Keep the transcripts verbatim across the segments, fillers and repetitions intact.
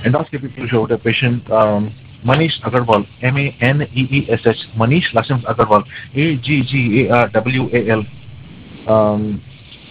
Endoscopy showed a patient um, Manish Agarwal, M A N E E S H, Manish last name Agarwal, A G G A R W A L. Um,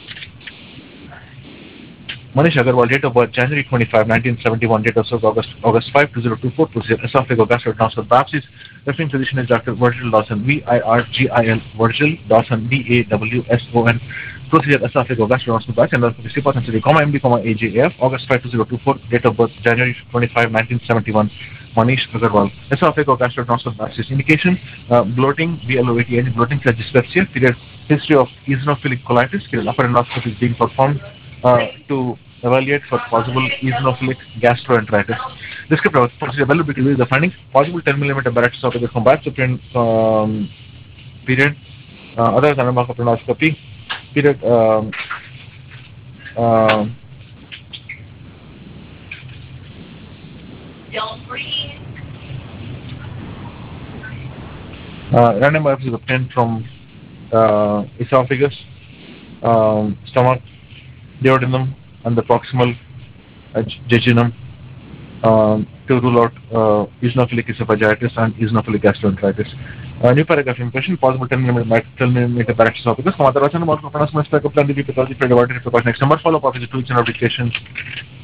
Manish Agarwal, date of birth January twenty-fifth, nineteen seventy-one, date of birth August August fifth, two thousand twenty-four, procedure esophagogastrocnosal biopsies. Referring physician is Doctor Virgil Dawson, V I R G I L, Virgil Dawson, D A W S O N. Procedure esophagogastrocnosal biopsy, endoscopy, C P A C, comma M D, comma A J A F, August fifth, two thousand twenty-four, date of birth January twenty-fifth, nineteen seventy-one, Manish Agarwal. Esophagogastrocnosal biopsies indication, uh, bloating, B L O A T H, bloating plus dyspepsia, period, history of eosinophilic colitis, period, upper endoscopy is being performed uh, to evaluate for possible eosinophilic gastroenteritis. Descriptive procedure availability is the findings, possible ten millimeter barrage esophagus from biopsy um, period, uh, other than endoscopy, period, um, um, Don't breathe. uh, random biopsy is obtained from uh, esophagus, um, stomach, duodenum, and the proximal uh, jejunum um, to rule out uh, eosinophilic esophagitis and eosinophilic gastroenteritis. Uh, new paragraph impression, possible ten millimeter barrage esophagus. Some other version of pronouncement spec of plan pathology for divided precaution. Next number follow up is two weeks in application.